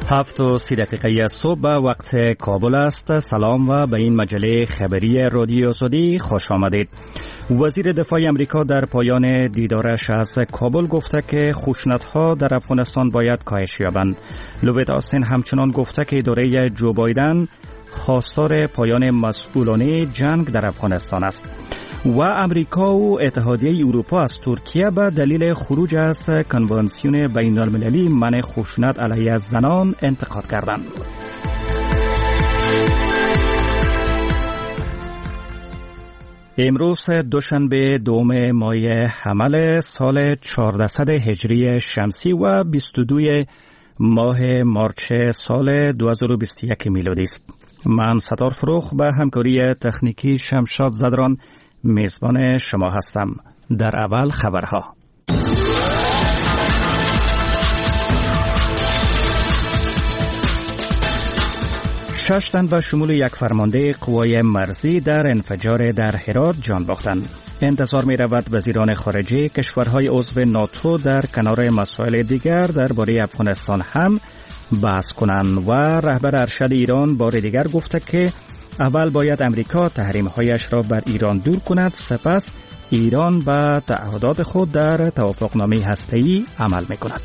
7:30 صبح وقت کابل است. سلام و به این مجله خبری رادیو آزادی خوش آمدید. وزیر دفاع امریکا در پایان دیدارش از کابل گفته که خشونت‌ها در افغانستان باید کاهش یابند. لوید آستین همچنان گفته که اداره جو بایدن خواستار پایان مسئولانه جنگ در افغانستان است. و امریکا و اتحادیه اروپا از ترکیه به دلیل خروج از کنوانسیون بین المللی منع خشونت علیه زنان انتقاد کردند. امروز دوشنبه دوم ماه حمل سال 1400 هجری شمسی و 22 ماه مارچ سال 2021 میلادی است. من ستار فروخ به همکاری تکنیکی شمشاد زدران میزبان شما هستم. در اول خبرها. 6 تن به شمول یک فرمانده قوای مرزی در انفجار در هرات جان باختند. انتظار می رود وزیران خارجه کشورهای عضو ناتو در کنار مسائل دیگر درباره افغانستان هم بحث کنند و رهبر ارشد ایران بار دیگر گفته که اول باید امریکا تحریم‌هایش را بر ایران دور کند، سپس ایران به تعهدات خود در توافقنامه هسته‌ای عمل می‌کند.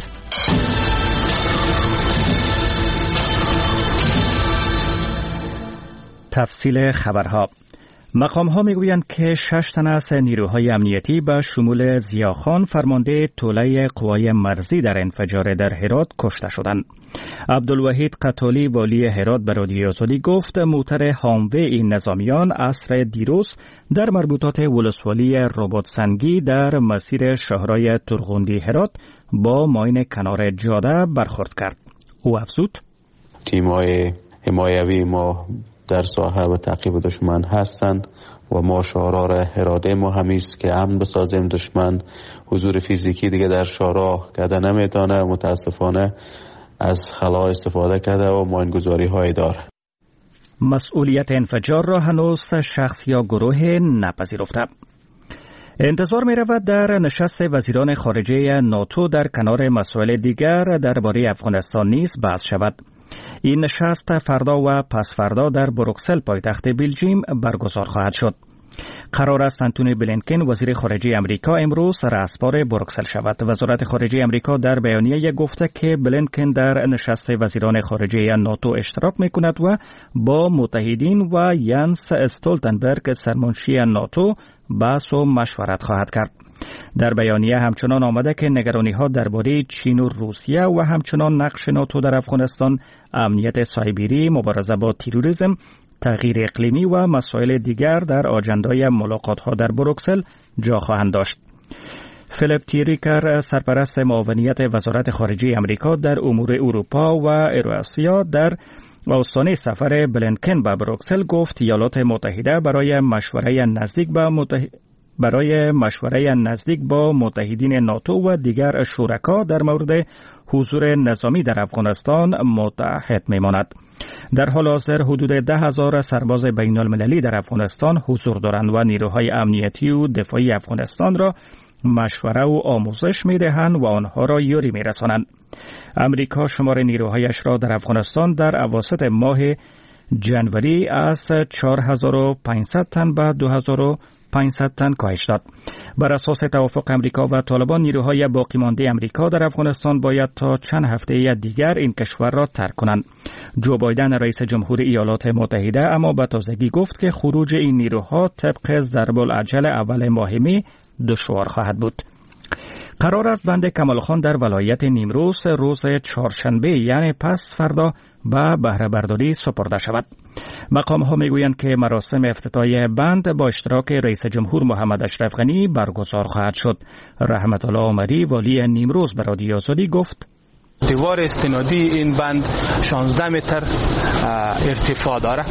تفصیل خبرها. مقام‌ها می‌گویند که 6 تن از نیروهای امنیتی به شمول ضیاخان فرمانده توله قوای مرزی در انفجار در هرات کشته شدند. عبدالوحید قتالی والی هرات به رادیو آزادی گفت موتر هاموی این نظامیان عصر دیروز در مربوطات ولسوالی رباطسنگی در مسیر شهرهای ترغوندی هرات با ماین کنار جاده برخورد کرد. او افزود: تیم‌های حمایوی ما در ساحه و تعقیب دشمن هستند و ما شعار اراده ما همیست که امن بسازیم. دشمن حضور فیزیکی دیگه در شارع کرده نمیتونه، متاسفانه از خلا استفاده کرده و ماینگذاری های داره. مسئولیت انفجار را هنوز شخص یا گروه نپذیرفته. انتظار می رود در نشست وزیران خارجه ناتو در کنار مسائل دیگر درباره افغانستان نیز بحث شود. این نشست فردا و پس فردا در بروکسل پایتخت بلژیم برگزار خواهد شد. قرار است انتونی بلینکن وزیر خارجه امریکا امروز رأسپار بروکسل شود. وزارت خارجه امریکا در بیانیه گفته که بلینکن در نشست وزیران خارجه ناتو اشتراک می‌کند و با متحدین و ینس استولتنبرگ سرمنشی ناتو بحث و مشورت خواهد کرد. در بیانیه همچنان آمده که نگرانی‌ها درباره چین و روسیه و همچنان نقش ناتو در افغانستان، امنیت سایبری، مبارزه با تروریسم، تغییر اقلیمی و مسائل دیگر در آجندای ملاقات‌ها در بروکسل جا خواهند داشت. فیلیپ تیریکر سرپرست معاونیت وزارت خارجه امریکا در امور اروپا و ایراسیا در آستانه سفر بلینکن به بروکسل گفت ایالات متحده برای مشوره نزدیک با متحدین ناتو و دیگر شرکا در مورد حضور نظامی در افغانستان متحد میماند. در حال حاضر حدود 10,000 سرباز بین المللی در افغانستان حضور دارند و نیروهای امنیتی و دفاعی افغانستان را مشوره و آموزش می‌دهند و آنها را یاری می‌رسانند. امریکا شمار نیروهایش را در افغانستان در اواسط ماه جنوری از 4,500 تن به 2,500 تن کاهش داد. بر اساس توافق امریکا و طالبان نیروهای باقی مانده امریکا در افغانستان باید تا چند هفته دیگر این کشور را ترک کنند. جو بایدن رئیس جمهور ایالات متحده اما به تازگی گفت که خروج این نیروها طبق ضرب العجل اول ماه می دشوار خواهد بود. قرار است بند کمال خان در ولایت نیمروز روز چهارشنبه یعنی پس فردا به بهره برداری سپرده شود. مقام‌ها میگویند که مراسم افتتاحیه بند با اشتراک رئیس جمهور محمد اشرف غنی برگزار خواهد شد. رحمت الله عمری والی نیمروز به رادیو آزادی گفت: دیوار استنادی این بند 16 متر ارتفاع داره.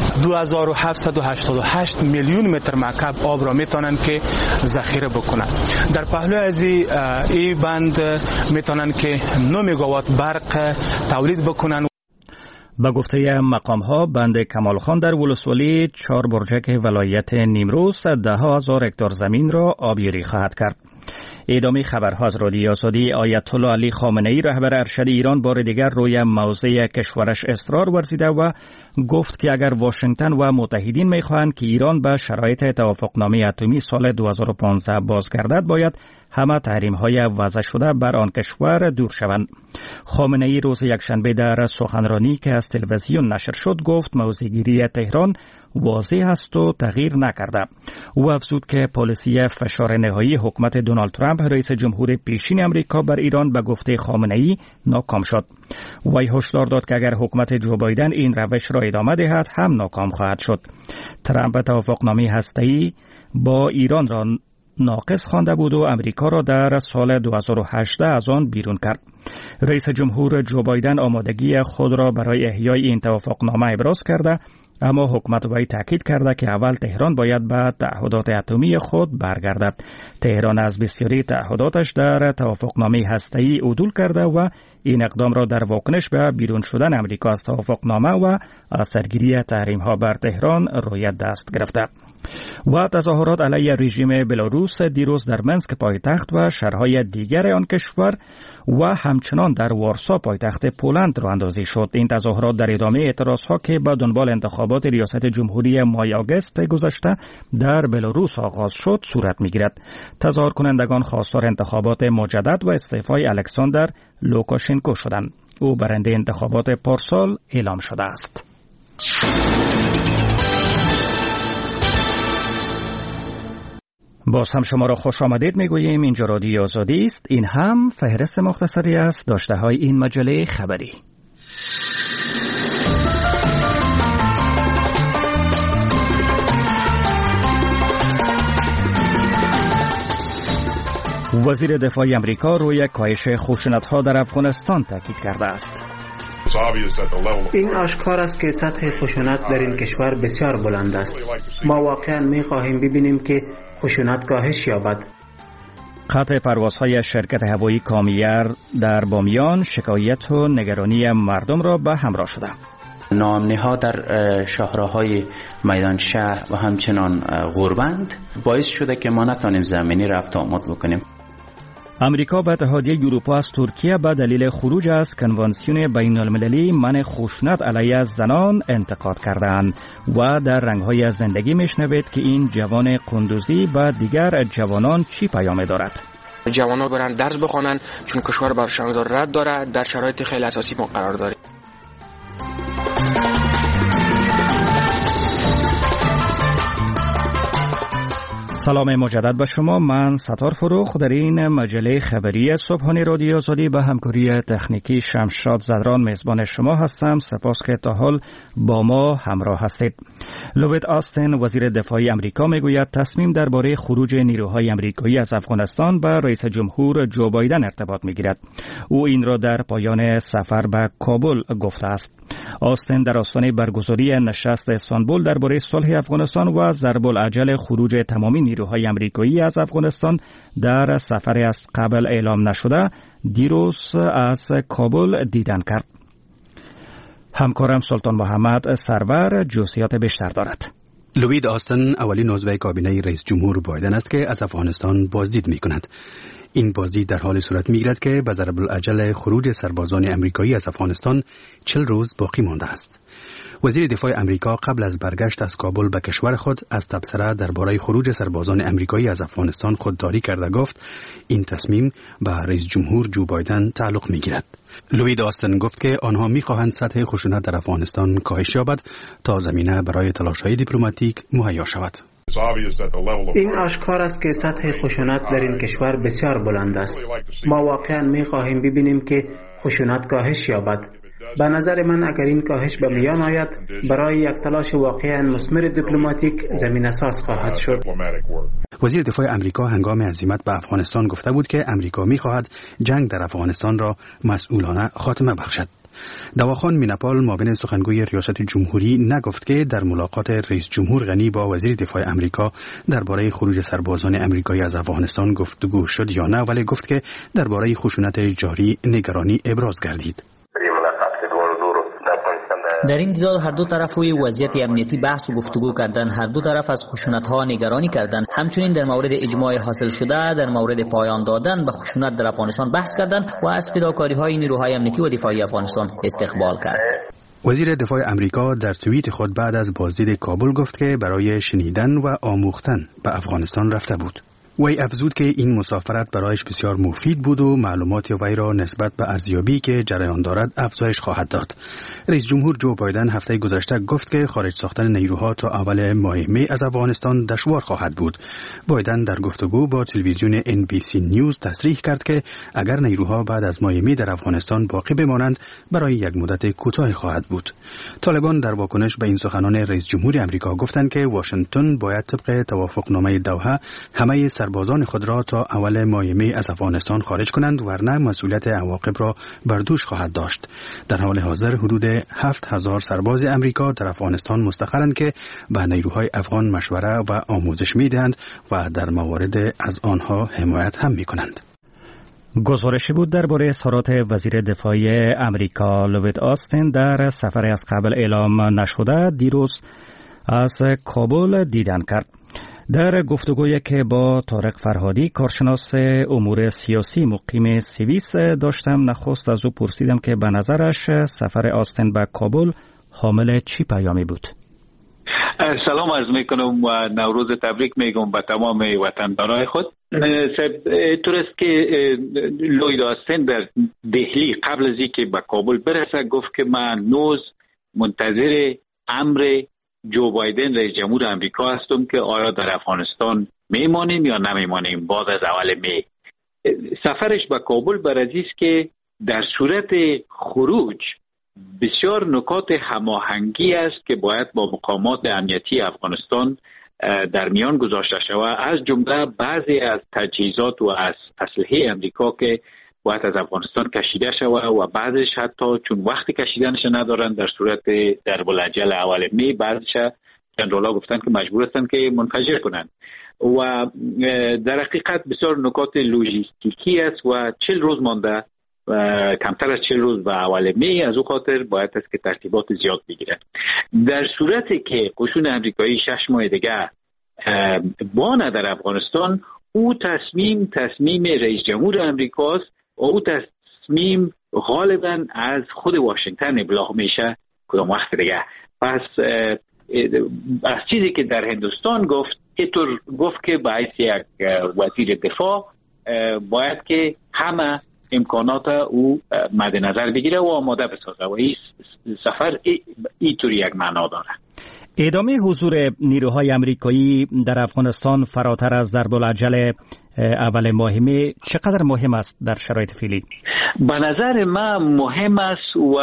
2788 میلیون متر مکعب آب را میتونن که ذخیره بکنن. در پهلو از این بند میتونن که 9 مگاوات برق تولید بکنن. با گفته مقام‌ها بند کمال خان در ولسوالی 4 برجک ولایت نیمروز 10,000 هکتار زمین را آبیاری خواهد کرد. ادامه خبرها از رادیو آزادی. آیت الله علی خامنه ای رهبر ارشد ایران بار دیگر روی موضع کشورش اصرار ورزیده و گفت که اگر واشنگتن و متحدین میخواهند که ایران به شرایط توافقنامه اتمی سال 2015 بازگردد، باید همه تحریم‌های وضع شده بر آن کشور دور شوند. خامنه ای روز یکشنبه در سخنرانی که از تلویزیون نشر شد گفت موضع‌گیری تهران واضح است و تغییر نکرده. او افزود که پالیسی فشار نهایی حکومت دونالد ترامپ رئیس جمهور پیشین امریکا بر ایران به گفته خامنه ای ناکام شد. وی هشدار داد که اگر حکومت جو بایدن این روش را ادامه دهد هم ناکام خواهد شد. ترامپ توافقنامه هسته‌ای با ایران را ناقص خوانده بود و امریکا را در سال 2018 از آن بیرون کرد. رئیس جمهور جو بایدن آمادگی خود را برای احیای این توافقنامه ابراز کرده، اما حکومت وی تاکید کرده که اول تهران باید به تعهدات اتمی خود برگردد. تهران از بسیاری تعهداتش در توافقنامه هسته‌ای عدول کرده و این اقدام را در واکنش به بیرون شدن امریکا از توافقنامه و اثرگیری تحریم‌ها بر تهران روی دست گرفته. و تظاهرات علیه رژیم بلاروس دیروز در منسک پایتخت و شهرهای دیگر آن کشور و همچنان در وارسا پایتخت پولند راه اندازی شد. این تظاهرات در ادامه اعتراضها که به دنبال انتخابات ریاست جمهوری مای آگوست گذشته در بلاروس آغاز شد صورت می‌گیرد. تظاهر کنندگان خواستار انتخابات مجدد و استعفای الکساندر لوکاشنکو شدند. او برنده انتخابات پارسال اعلام شده است. باز هم شما را خوش آمدید میگوییم. اینجا رادیو آزادی است. این هم فهرست مختصری است داشته های این مجله خبری. وزیر دفاع امریکا روی کاهش خشونت‌ها در افغانستان تاکید کرده است. این آشکار است که سطح خشونت در این کشور بسیار بلند است. ما واقعا می‌خواهیم ببینیم که خشونت کاهش یابد. قطع پروازهای شرکت هوایی کامیر در بامیان شکایت و نگرانی مردم را به همراه شده. ناامنی‌ها در شاهراهای میدان شهر و همچنان غوربند باعث شده که ما نتوانیم زمینی رفت آمد بکنیم. امریکا به اتحادیه اروپا از ترکیه به دلیل خروج از کنوانسیون بین المللی منع خشونت علیه زنان انتقاد کردند و در رنگ‌های زندگی میشنوید که این جوان قندوزی به دیگر جوانان چی پیام دارد. جوانان برن درس بخوانن چون کشور برشان ضرورت داره، در شرایط خیلی اساسی ما قرار داریم. سلام مجدد به شما. من ستار فروخ در این مجله خبری صبحانه رادیو آزادی به همکاری تکنیکی شمشاد زدران میزبان شما هستم. سپاس که تا حال با ما همراه هستید. لوید آستین وزیر دفاع امریکا میگوید تصمیم درباره خروج نیروهای امریکایی از افغانستان به رئیس جمهور جو بایدن ارتباط میگیرد. او این را در پایان سفر به کابل گفته است. آستین در آستانه برگزاری نشست استانبول درباره صلح افغانستان و ضرب العجل خروج تمامی نیروهای امریکایی از افغانستان در سفر از قبل اعلام نشده دیروز از کابل دیدن کرد. همکارم سلطان محمد سرور جزئیات بیشتر دارد. لوید آستین اولین عضو کابینه رئیس جمهور بایدن است که از افغانستان بازدید می‌کند. این بازدید در حال صورت می‌گیرد که به ضرب العجل خروج سربازان امریکایی از افغانستان 40 روز باقی مانده است. وزیر دفاع امریکا قبل از برگشت از کابل به کشور خود از تبصره درباره خروج سربازان امریکایی از افغانستان خودداری کرده گفت این تصمیم به رئیس جمهور جو بایدن تعلق می‌گیرد. لوید آستین گفت که آنها می‌خواهند سطح خشونت در افغانستان کاهش یابد تا زمینه برای تلاش‌های دیپلماتیک مهیا شود. این آشکار است که سطح خشونت در این کشور بسیار بلند است. ما واقعا می‌خواهیم ببینیم که خشونت کاهش یابد. به نظر من اگر این کاهش به میان آید برای یک تلاش واقعا مثمر دیپلماتیک زمینه ساز خواهد شد. وزیر دفاع امریکا هنگام عزیمت به افغانستان گفته بود که امریکا می‌خواهد جنگ در افغانستان را مسئولانه خاتمه بخشد. دواخان میناپال معاون سخنگوی ریاست جمهوری نگفت که در ملاقات رئیس جمهور غنی با وزیر دفاع امریکا درباره خروج سربازان امریکایی از افغانستان گفتگو شد یا نه، ولی گفت که درباره خشونت جاری نگرانی ابراز گردید. در این دیدار هر دو طرف روی وضعیت امنیتی بحث و گفتگو کردند. هر دو طرف از خشونت‌ها نگرانی کردند. همچنین در مورد اجماع حاصل شده در مورد پایان دادن به خشونت در افغانستان بحث کردند و از فداکاری‌های نیروهای امنیتی و دفاعی افغانستان استقبال کرد. وزیر دفاع امریکا در توییت خود بعد از بازدید کابل گفت که برای شنیدن و آموختن به افغانستان رفته بود. وی افزود که این مسافرت برایش بسیار مفید بود و معلومات وی را نسبت به ارزیابی که جریان دارد افزایش خواهد داد. رئیس جمهور جو بایدن هفته گذشته گفت که خارج ساختن نیروها تا اول ماه می از افغانستان دشوار خواهد بود. بایدن در گفتگو با تلویزیون NBC نیوز تصریح کرد که اگر نیروها بعد از ماه می در افغانستان باقی بمانند برای یک مدت کوتاه خواهد بود. طالبان در واکنش به این سخنان رئیس جمهور آمریکا گفتند که واشنگتن باید طبق توافقنامه دوحه همه سربازان خود را تا اول ماه می از افغانستان خارج کنند، ورنه مسئولیت عواقب را بر دوش خواهد داشت. در حال حاضر حدود 7000 سرباز امریکا در افغانستان مستقرند که به نیروهای افغان مشوره و آموزش می‌دهند و در موارد از آنها حمایت هم می‌کنند. گزارشی بود درباره اظهارات وزیر دفاع امریکا لوید آستین در سفر از قبل اعلام نشده دیروز از کابل دیدن کرد. در گفتگویی که با طارق فرهادی کارشناس امور سیاسی مقیم سوئیس داشتم، نخست از او پرسیدم که به نظرش سفر آستین به کابل حامل چی پیامی بود؟ سلام عرض میکنم و نوروز تبریک میگم به تمام وطندارای خود. طور است که لوید آستین در دهلی قبل از اینکه به کابل برسه گفت که من نوز منتظر امر جو بایدن رئیس جمهور امریکا هستم که آیا در افغانستان میمانیم یا نمیمانیم بعد از اول می. سفرش به کابل برای است که در صورت خروج بسیار نکات هماهنگی است که باید با مقامات امنیتی افغانستان در میان گذاشته شود، از جمله بعضی از تجهیزات و از اسلحه امریکا که باید از افغانستان کشیده شود و بعضش حتی چون وقت کشیدنش ندارن در صورت در بلجل اول می بعضش جنرالا گفتن که مجبور هستن که منفجر کنند و در حقیقت بسیار نکات لوجستیکی است و 40 روز مانده کمتر از 40 روز به اول می، از او خاطر باید است که ترتیبات زیاد بگیرن. در صورتی که قشون امریکایی 6 ماه دیگه بانه در افغانستان، او تصمیم رئیس جمهور امریکاست و او تصمیم غالبا از خود واشنگتن ابلاغ میشه کدام وقت دیگه. پس از چیزی که در هندوستان اینطور گفت که باید یک وزیر دفاع باید که همه امکانات او مد نظر بگیره و آماده بسازه و این سفر اینطوری یک معنا داره. ادامه حضور نیروهای امریکایی در افغانستان فراتر از ضرب‌العجل اول ماه می چقدر مهم است در شرایط فعلی؟ به نظر من مهم است و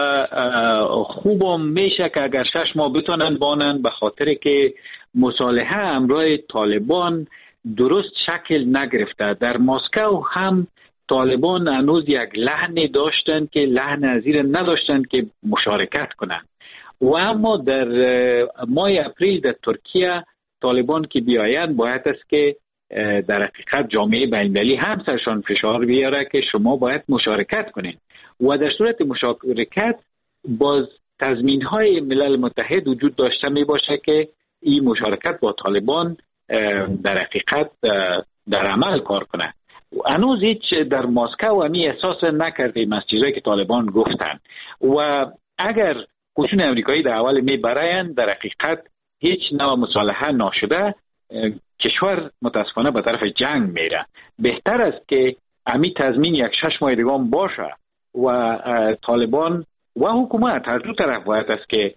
خوبم میشه که اگر 6 ماه بتونن بانن، به خاطر که مصالحه همراه طالبان درست شکل نگرفته. در مسکو هم طالبان هنوز یک لحن داشتن که لحن نظیر نداشتن که مشارکت کنن و اما در ماه اپریل در ترکیه طالبان که بیاین باید است که در حقیقت جامعه بین‌المللی هم سرشان فشار بیاره که شما باید مشارکت کنین و در صورت مشارکت باز تضمین‌های ملل متحد وجود داشته می باشه که این مشارکت با طالبان در حقیقت در عمل کار کنه. هنوز هیچ در مسکو همی احساس نکردیم از چیزایی که طالبان گفتن و اگر قشون امریکایی در اول می براین در حقیقت هیچ نوع مصالحه ناشده، کشور متاسفانه به طرف جنگ میره. بهتر است که همی تضمین یک 6 ماه دیگه باشه و طالبان و حکومت هر دو طرف باید است که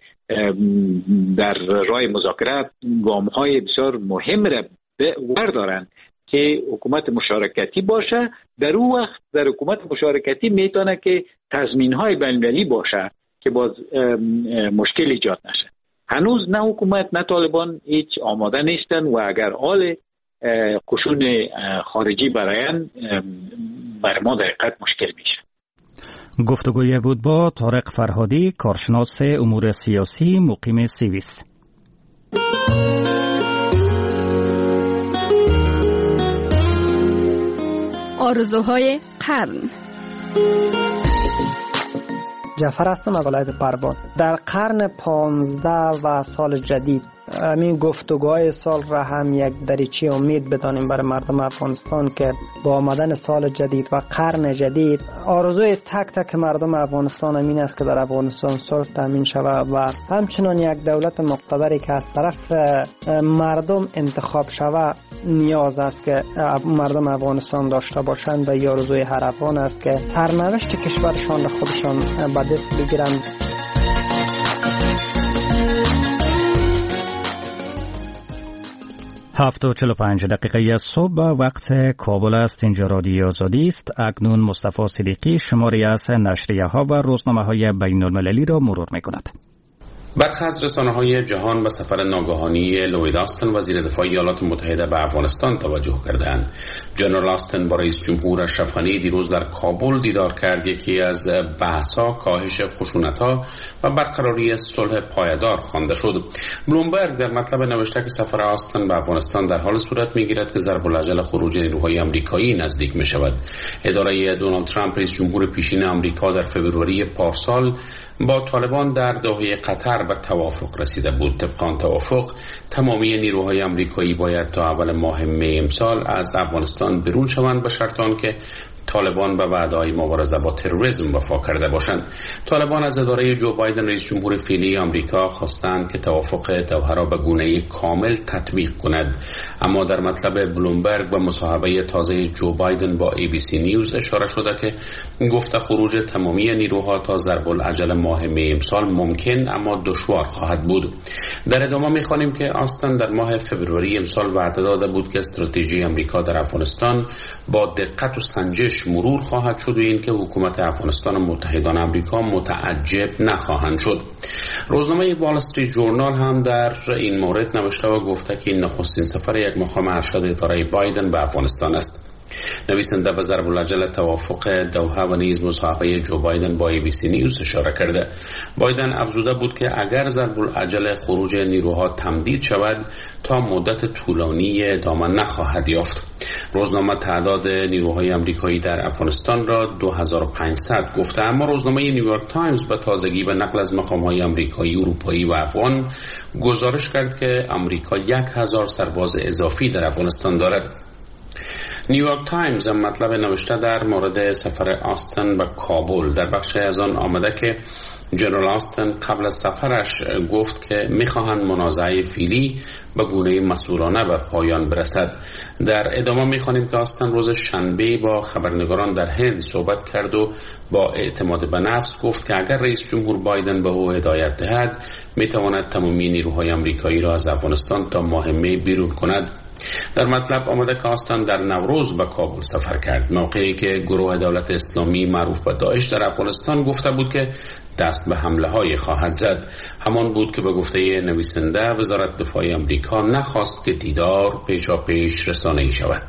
در راه مذاکرات گام‌های بسیار مهم را بردارن که حکومت مشارکتی باشه. در اون وقت در حکومت مشارکتی میتونه که تضمین‌های بین‌المللی باشه که باز مشکل ایجاد نشه. هنوز نه حکومت نه طالبان هیچ آماده نیستن و اگر حال قشون خارجی براین بر ما در حقیقت مشکل میشه. گفتگوی بود با طارق فرهادی کارشناس امور سیاسی مقیم سوئیس. آرزوهای قرن. جعفر هستم از ولایت پروان. در قرن 15 و سال جدید همین گفتگوهای سال را هم یک دریچه امید بدانیم برای مردم افغانستان که با آمدن سال جدید و قرن جدید آرزوی تک تک مردم افغانستان همین است که در افغانستان صلح تامین شود و همچنان یک دولت مقتدری که از طرف مردم انتخاب شود نیاز است که مردم افغانستان داشته باشند و آرزوی هر افغان است که سرنوشت کشورشان را خودشان به دست بگیرند. 7:45 دقیقه صبح وقت کابل است. اینجا رادیو آزادی است. اکنون مصطفی صدیقی شماری از نشریه ها و روزنامه های بین المللی را مرور می کند. برخی از رسانه‌های جهان به سفر ناگهانی لوید آستن وزیر دفاع ایالات متحده به افغانستان توجه کردند. جنرال آستن با رئیس جمهور اشرف غنی دیروز در کابل دیدار کرد. یکی از بحث‌ها کاهش خشونت‌ها و برقراری صلح پایدار خوانده شد. بلومبرگ در مطلب نوشته که سفر آستن به افغانستان در حال صورت می‌گیرد که ضرب الاجل خروج نیروهای آمریکایی نزدیک می‌شود. اداره دونالد ترامپ رئیس جمهور پیشین آمریکا در فوریه پارسال با طالبان در دوحه قطر به توافق رسیده بود. طبق آن توافق تمامی نیروهای آمریکایی باید تا اول ماه می امسال از افغانستان برون شوند به شرط آنکه طالبان به وعده‌های مبارزه با تروریسم وفا کرده باشند. طالبان از اداره جو بایدن رئیس جمهور فعلی آمریکا خواستند که توافق دوحه را به گونه‌ای کامل تطبیق کند، اما در مطلب بلومبرگ و مصاحبه تازه جو بایدن با ABC نیوز اشاره شده که گفته خروج تمامی نیروها تا ضرب العجل ماه می امسال ممکن اما دشوار خواهد بود. در ادامه می‌خوانیم که آستن در ماه فوریه امسال وعده داده بود که استراتژی آمریکا در افغانستان با دقت و سنجش مرور خواهد شد و اینکه حکومت افغانستان و متحدان آمریکا متعجب نخواهند شد. روزنامه وال استریت ژورنال هم در این مورد نوشته و گفته که این نخستین سفر یک مقام ارشد اداره بایدن به افغانستان است. نویسنده به ضرب العجل توافق دوحه و نیز مصاحبه جو بایدن با ABC نیوز اشاره کرده. بایدن افزوده بود که اگر ضرب العجل خروج نیروها تمدید شود تا مدت طولانی ادامه نخواهد یافت. روزنامه تعداد نیروهای آمریکایی در افغانستان را 2500 گفته، اما روزنامه نیویورک تایمز به تازگی به نقل از مقام‌های آمریکایی، اروپایی و افغان گزارش کرد که آمریکا 1000 سرباز اضافی در افغانستان دارد. نیویورک تایمز هم مطلب نوشته در مورد سفر آستن به کابل. در بخش از آن آمده که جنرال آستن قبل از سفرش گفت که میخواهند منازعه فعلی به گونه مسئولانه به پایان برسد. در ادامه میخوانیم که آستن روز شنبه با خبرنگاران در هند صحبت کرد و با اعتماد به نفس گفت که اگر رئیس جمهور بایدن به او هدایت دهد میتواند تمامی نیروهای آمریکایی را از افغانستان تا ماه می بیرون کند. در مطلب آمده که آستن در نوروز به کابل سفر کرد، موقعی که گروه دولت اسلامی معروف به داعش در افغانستان گفته بود که دست به حمله های خواهد زد. همان بود که به گفته نویسنده وزارت دفاع آمریکا نخواست که دیدار پیشاپیش رسانه‌ای شود.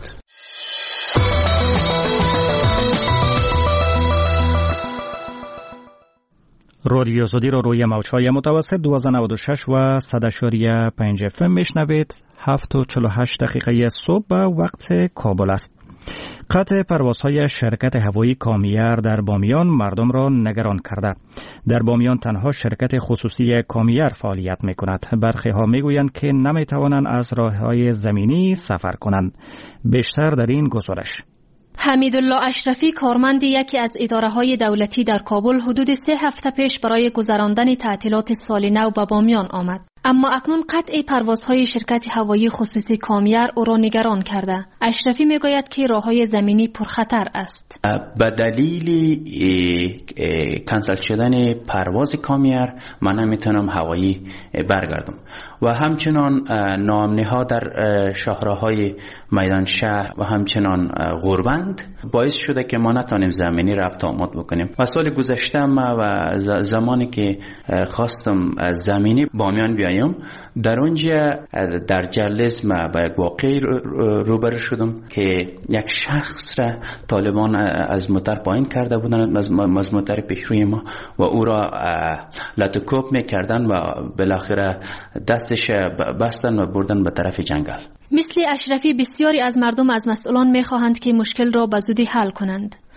رادیو آزادی را روی موج‌های متوسط 1296 و 100.5 FM میشنوید. 7:48 دقیقه صبح وقت کابل است. قطع پروازهای شرکت هوایی کامیر در بامیان مردم را نگران کرده. در بامیان تنها شرکت خصوصی کامیر فعالیت می کند. برخی ها می گویند که نمی توانند از راههای زمینی سفر کنند. بیشتر در این گزارش. حمیدالله اشرفی کارمند یکی از اداره‌های دولتی در کابل حدود 3 هفته پیش برای گذراندن تعطیلات سال نو به بامیان آمد. اما اکنون قطع پروازهای شرکت هوایی خصوصی کامیر او را نگران کرده. اشرفی میگوید که راههای زمینی پرخطر است. به دلیل کنسل شدن پرواز کامیر من نمیتونم هوایی برگردم و همچنان ناامنی ها در شهرهای میدان شهر و همچنان غوربند باعث شده که ما نتونیم زمینی رفت آمد بکنیم. و سال گذشته ما و زمانی که خواستم زمینی بامیان بیایم در اونجا در جلس ما با یک واقعی روبرو شدم که یک شخص را طالبان از موتر پایین کرده بودند، از موتر پیشروی ما و او را لطکوب میکردن و بالاخره دستش بستن و بردن به طرف جنگل. مثل اشرفی بسیاری از مردم از مسئولان میخواهند که مشکل را به زودی حل کنند.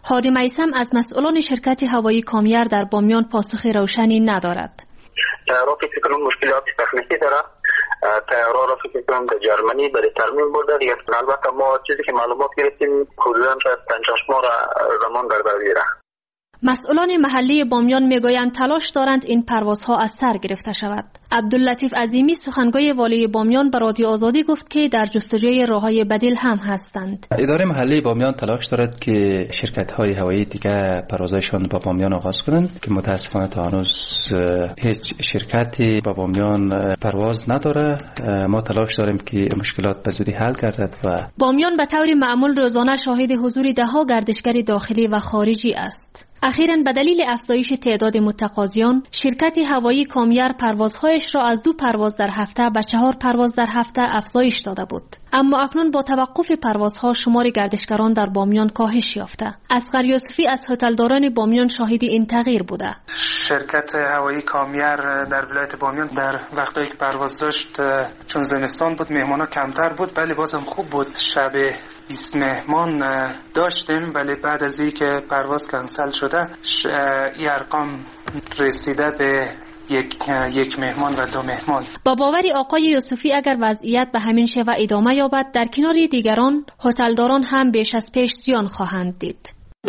هادی میثم از مسئولان شرکت هوایی کامیر در بامیان پاسخ روشنی ندارد. طیاره فکر کنم مشکلات تکنیکی داره. طیاره را فکر کنم در جرمنی برای ترمیم برده. البته ما چیزی که معلومات گرفتیم حدوداً شاید 5-6 ماه زمان در بر بیاره. مسئولان محلی بامیان میگویند تلاش دارند این پروازها از سر گرفته شود. عبداللطیف عظیمی سخنگوی والی بامیان به رادیو آزادی گفت که در جستجوی راههای بدیل هم هستند. اداره محلی بامیان تلاش دارد که شرکت‌های هوایی دیگه پروازشان با بامیان آغاز کنند که متاسفانه تا هنوز هیچ شرکتی با بامیان پرواز نداره. ما تلاش داریم که مشکلات به زودی حل گردد و بامیان به طور معمول روزانه شاهد حضور ده‌ها گردشگر داخلی و خارجی است. اخیراً به دلیل افزایش تعداد متقاضیان، شرکت هوایی کامیر پروازهایش را از 2 پرواز در هفته به 4 پرواز در هفته افزایش داده بود. اما اکنون با توقف پروازها شمار گردشگران در بامیان کاهش یافته. اصغر یوسفی از هتلداران بامیان شاهد این تغییر بوده. شرکت هوایی کامیر در ولایت بامیان در وقتی که پرواز داشت، چون زمستان بود مهمانا کمتر بود، ولی بازم خوب بود. شب 20 مهمان داشتیم، ولی بعد از اینکه پرواز کنسل شده این ارقام رسیده به یک مهمان و 2 مهمان. با باوری آقای یوسفی اگر وضعیت به همین شیوه ادامه یابد، در کنار دیگران هتلداران هم بیش از پیش زیان خواهند دید.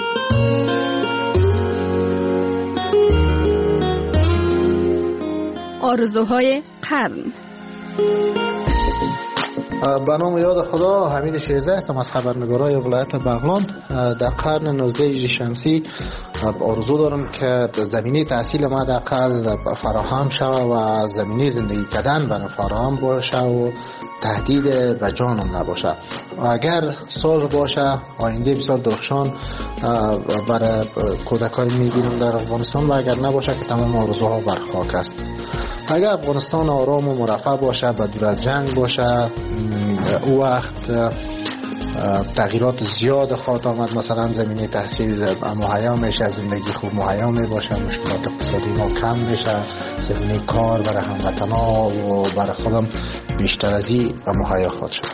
آرزوهای قرن. به نام یاد خدا، حمید شیرزه هستم از خبرنگارای ولایت بغلان. در قرن 19 هجری شمسی آرزو دارم که زمینه تحصیل ما حداقل فراهم شود و زمینه زندگی کردن برای فراهم باشه و تهدید به جانم نباشه. اگر صلح باشه آینده بسیار درخشان برای کودکان می‌بینیم در افغانستان، و اگر نباشه که تمام آرزوها بر خاک است. اگر افغانستان آرام و مرفه باشه، به دور از جنگ باشه، او وقت تغییرات زیاد خواهد آمد. مثلا زمینه تحصیل مهیا میشه، زندگی خوب مهیا میباشه، مشکلات اقتصادی ما کم میشه، زمینه کار برای هموطنا و برای خودم بیشتر از این مهیا خواهد شد.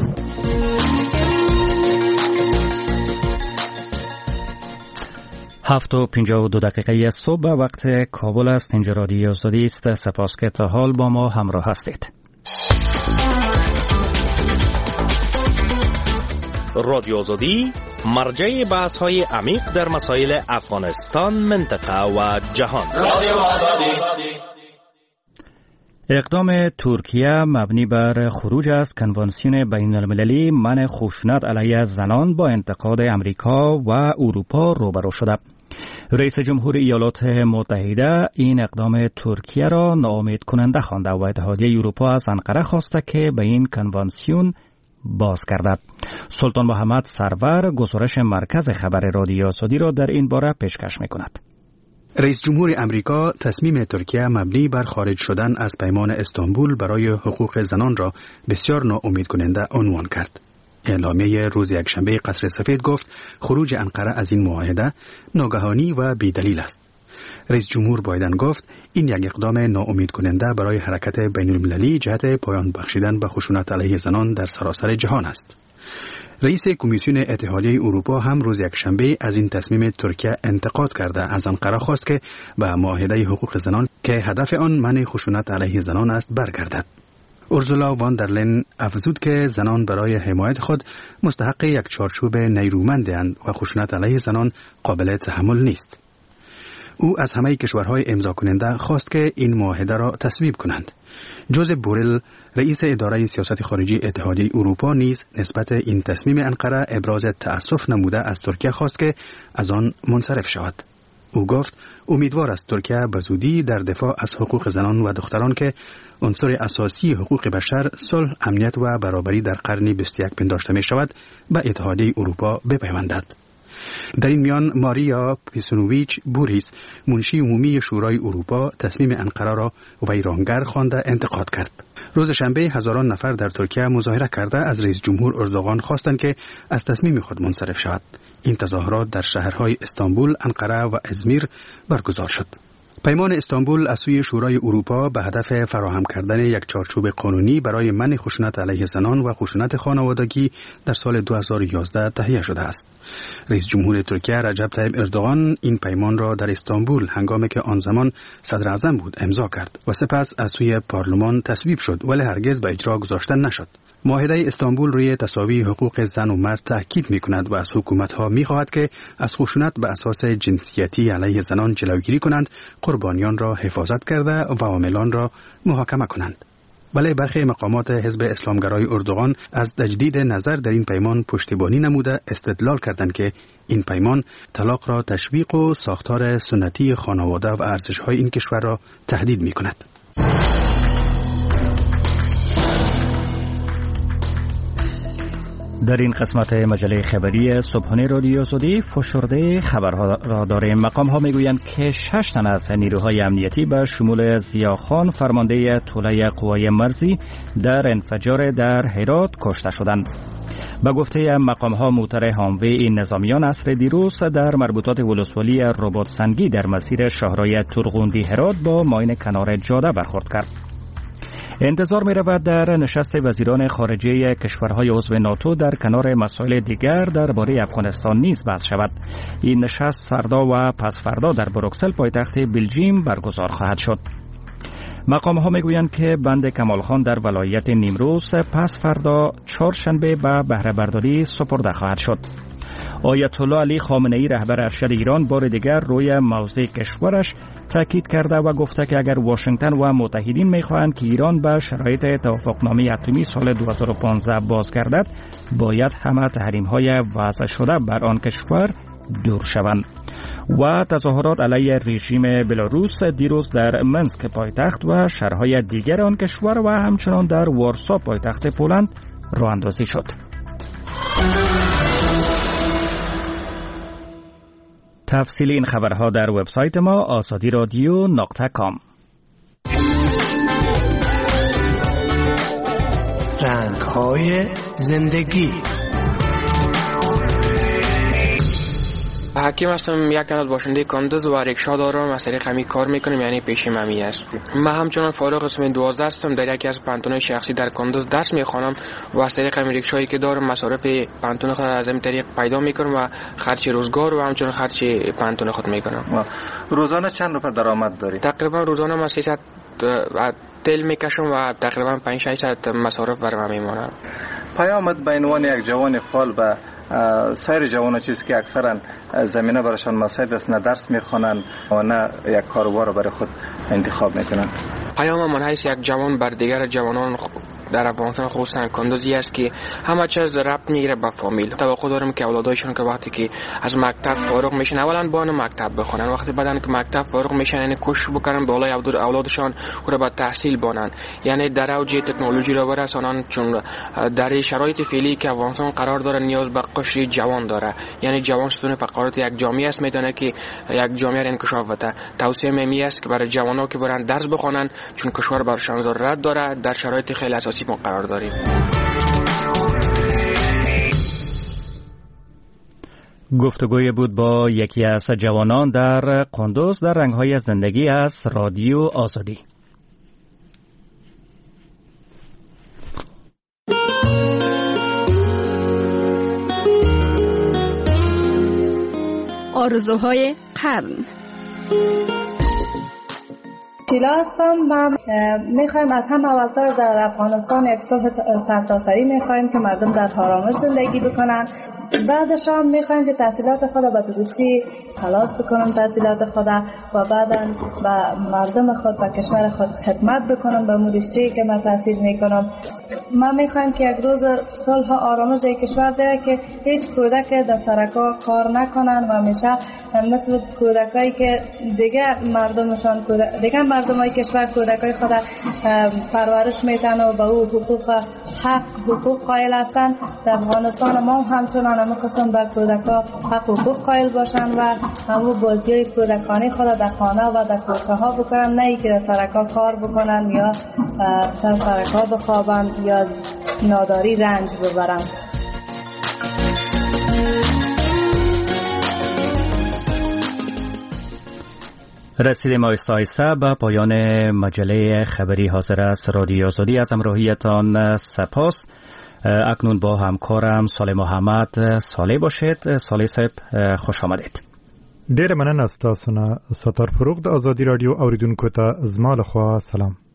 7:52 صبح وقت کابل است. اینجا رادیو آزادی است. سپاس که تا حال با ما همراه هستید. رادیو آزادی مرجع بحث‌های عمیق در مسائل افغانستان، منطقه و جهان. رادیو آزادی. اقدام ترکیه مبنی بر خروج از کنوانسیون بین المللی منع خشونت علیه زنان با انتقاد امریکا و اروپا روبرو شده. رئیس جمهور ایالات متحده این اقدام ترکیه را ناامید کننده خوانده و اتحادیه اروپا از انقره خواسته که به این کنوانسیون باز گردد. سلطان محمد سرور گزارش مرکز خبر رادیو آزادی را در این باره پیشکش می‌کند. رئیس جمهور امریکا تصمیم ترکیه مبنی بر خارج شدن از پیمان استانبول برای حقوق زنان را بسیار ناامید کننده عنوان کرد. اعلامیه روز یکشنبه قصر سفید گفت خروج انقره از این معاهده ناگهانی و بی‌دلیل است. رئیس جمهور بایدن گفت این یک اقدام ناامید کننده برای حرکت بین المللی جهت پایان بخشیدن به خشونت علیه زنان در سراسر جهان است. رئیس کمیسیون اتحادیه اروپا هم روز یکشنبه از این تصمیم ترکیه انتقاد کرده از انقره خواست که به معاهده حقوق زنان که هدف آن منع خشونت علیه زنان است برگردد. اورسولا وان در لین افزود که زنان برای حمایت خود مستحق یک چارچوب نیرومندند و خشونت علیه زنان قابل تحمل نیست. او از همه کشورهای امضا کننده خواست که این معاهده را تصویب کنند. جوزف بورل رئیس اداره سیاست خارجی اتحادیه اروپا نیز نسبت این تصمیم انقره ابراز تأسف نموده از ترکیه خواست که از آن منصرف شود. او گفت امیدوار است ترکیه به زودی در دفاع از حقوق زنان و دختران که عنصر اساسی حقوق بشر، صلح، امنیت و برابری در قرن 21 پنداشته می شود به اتحادیه اروپا بپیوندد. در این میان ماریا پیسونوویچ بوریس منشی عمومی شورای اروپا تصمیم انقره را ویرانگر خوانده انتقاد کرد. روز شنبه هزاران نفر در ترکیه مظاهره کرده از رئیس جمهور اردوغان خواستند که از تصمیم خود منصرف شود. این تظاهرات در شهرهای استانبول، انقره و ازمیر برگزار شد. پیمان استانبول از سوی شورای اروپا به هدف فراهم کردن یک چارچوب قانونی برای منع خشونت علیه زنان و خشونت خانوادگی در سال 2011 تهیه شده است. رئیس جمهور ترکیه رجب طیب اردوغان این پیمان را در استانبول هنگامی که آن زمان صدر اعظم بود امضا کرد و سپس از سوی پارلمان تصویب شد ولی هرگز به اجرا گذاشته نشد. معاهده استانبول روی تساوی حقوق زن و مرد تاکید می‌کند و از حکومت‌ها می‌خواهد که از خشونت به اساس جنسیتی علیه زنان جلوگیری کنند، قربانیان را حفاظت کرده و عاملان را محاکمه کنند. ولی برخی مقامات حزب اسلامگرای اردوغان از تجدید نظر در این پیمان پشتیبانی نموده استدلال کردند که این پیمان طلاق را تشویق و ساختار سنتی خانواده و ارزش‌های این کشور را تهدید می‌کند. در این قسمت مجله خبری صبحانه رادیو آزادی فشرده خبرها را داریم. مقام ها میگویند که 6 تن از نیروهای امنیتی به شمول ضیاخان فرمانده طوله قوای مرزی در انفجار در هرات کشته شدند. به گفته مقام ها موتر هاموی نظامیان عصر دیروز در مربوطات ولسوالی رباط سنگی در مسیر شاهرای ترغوندی هرات با ماین کنار جاده برخورد کرد. انتظار می رود در نشست وزیران خارجه کشورهای عضو ناتو در کنار مسائل دیگر درباره افغانستان نیز بحث شود. این نشست فردا و پس فردا در بروکسل پایتخت بلژیم برگزار خواهد شد. مقام ها می گویند که بند کمال خان در ولایت نیمروز پس فردا چهارشنبه به بهره برداری سپرده خواهد شد. آیت الله علی خامنه ای رهبر ارشد ایران بار دیگر روی موضع کشورش تاکید کرده و گفته که اگر واشنگتن و متحدین می‌خواهند که ایران به شرایط توافقنامه اتمی سال 2015 بازگردد، باید همه تحریم‌های وضع شده بر آن کشور دور شوند. و تظاهرات علیه رژیم بلاروس دیروز در منسک پایتخت و شهرهای دیگر آن کشور و همچنان در وارسا پایتخت پولند راه اندازی شد. تفصیل این خبرها در وبسایت ما azadi-radio.com. رنگ‌های زندگی. حکیم هستم، یک تن از باشنده کاندوز و ریکشا دارم. از طریق همی کار میکنم، یعنی پیشم همی است. من همچنان فارغ قسم 12 هستم، در یکی از پانتون‌های شخصی در کاندوز درس میخوانم و از طریق همی ریکشایی که دارم مصارف پانتون خود از این طریق پیدا میکنم و خرج روزگار و همچنان خرج پانتون خود میکنم. روزانه چند روپیه درآمد داری؟ تقریبا روزانه من 300 تل میکشم و تقریبا 500-600 مصارف برام میمونه. پیامت به عنوان یک جوان فعال به سایر جوانان چیزی که اکثرا زمینه براشان مساعد است، نه درس میخوانند و نه یک کاروبار برای خود انتخاب میکنند. پیام من حیث یک جوان بر دیگر جوانان در افغانستان خصوصا کاندوزی است که همه چیز ربط میگیره به فامیل. توقع دارم که اولادایشان که وقتی که از مکتب فارغ میشن اولا بان مکتب بخونن، وقتی بعدن که مکتب فارغ میشن یعنی کوشش بکنن بالای اولادشان رو به تحصیل بانن، یعنی در اوج تکنولوژی رو برسانن، چون در شرایط فعلی که افغانستان قرار داره نیاز به قشر جوان داره. یعنی جوان ستون فقرات یک جامعه است، میدونه که یک جامعه انکشاف بده. توصیه می است که برای جوانان که برن درس بخونن، چون کشور برشان ضرورت داره، در شرایط خیلی اساسی ما قرار داریم. گفتگوی بود با یکی از جوانان در قندوز در رنگ‌های زندگی از رادیو آزادی. آرزوهای قرن. شیلا هستم. ما میخوایم از هم اولتر در افغانستان یک صلح سرتاسری میخوایم که مردم در آرامش زندگی بکنن. بعدش هم میخوایم که تحصیلات خود به درستی خلاص بکنم تحصیلات خود و بعدا به مردم خود و کشور خود خدمت بکنم به رشته‌ای که من تحصیل میکنم. ما میخوایم که یک روز صلح و آرامش در کشور بره که هیچ کودک در سرکا کار نکنن و همیشه مثل کودکایی که دیگه مردمای کشور کودکای خود پرورش میدن و به او حقوق قائل هستن. در افغانستان ما همچنان همه قسم بر کودکا حقوق قائل باشن و همو بازیای کودکانی خود در خانه و در کوچه ها بکنن، نه ای که در سرکا کار بکنن یا در سرکا بخوابن یا از ناداری رنج ببرن. رسیدیم آیسته به پایان مجله خبری حاضر است رادیو آزادی. از همراهیتان سپاس. اکنون با همکارم صالح محمد صالح باشید. صالح صاحب خوش آمدید. ډېر مننه ستاسو نه ستار فروغ د آزادی رادیو اوریدونکو ته زما له خوا سلام.